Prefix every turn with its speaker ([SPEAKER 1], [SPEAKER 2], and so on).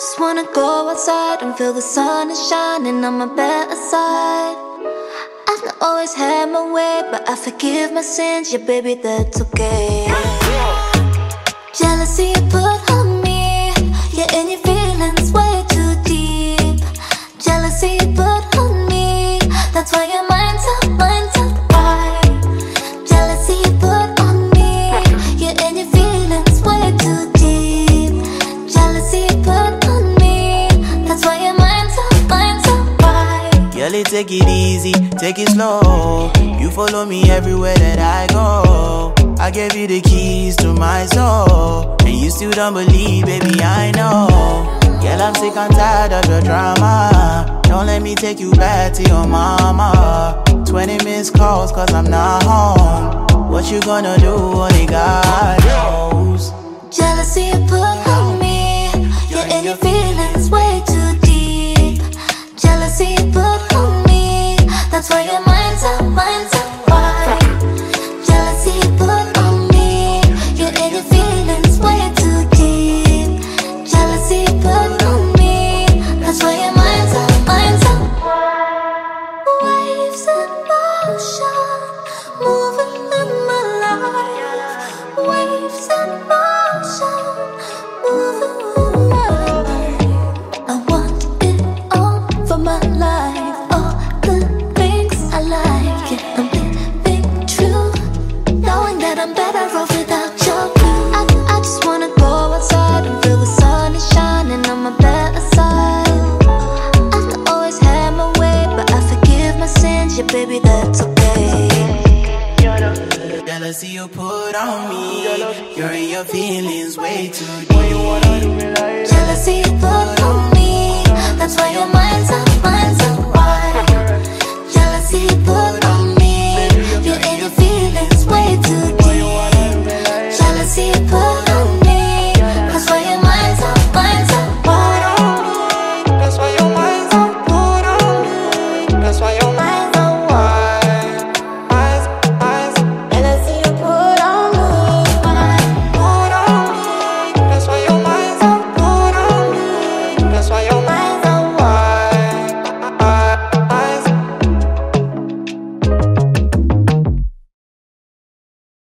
[SPEAKER 1] just wanna go outside and feel the sun is shining on my better side. I've not always had my way, but I forgive my sins, yeah baby, that's okay. Jealousy you put on me, yeah, and your feelings way too deep. Jealousy you put on me, that's why your mind's up, why? Jealousy you put on me, yeah, and your feelings way too deep. Jealousy you put on me, that's why your mind's up, why?
[SPEAKER 2] Girl, take it easy, take it slow. You follow me everywhere that I go. I gave you the keys to my soul, and you still don't believe, baby, I know. Girl, I'm sick and tired of your drama. Don't let me take you back to your mama. 20 missed calls cause I'm not home. What you gonna do, only God knows.
[SPEAKER 1] Jealousy you put on me, yeah, and your feelings way too deep. Jealousy you put on me, that's why your mind's up, why? Jealousy you put on me, yeah, and your feelings way too deep. Jealousy you put on me, that's why your mind's up. Waves in motion, moving in my life. Waves in motion, moving in my life. I want it all for my life, all the things I like. Yeah, I'm living true, knowing that I'm better off without your blue. I just wanna go outside and feel the sun is shining on my better side. I've not always had my way, but I forgive my sins, yeah baby, that's okay.
[SPEAKER 2] Jealousy you put on me, you're in your feelings way too deep.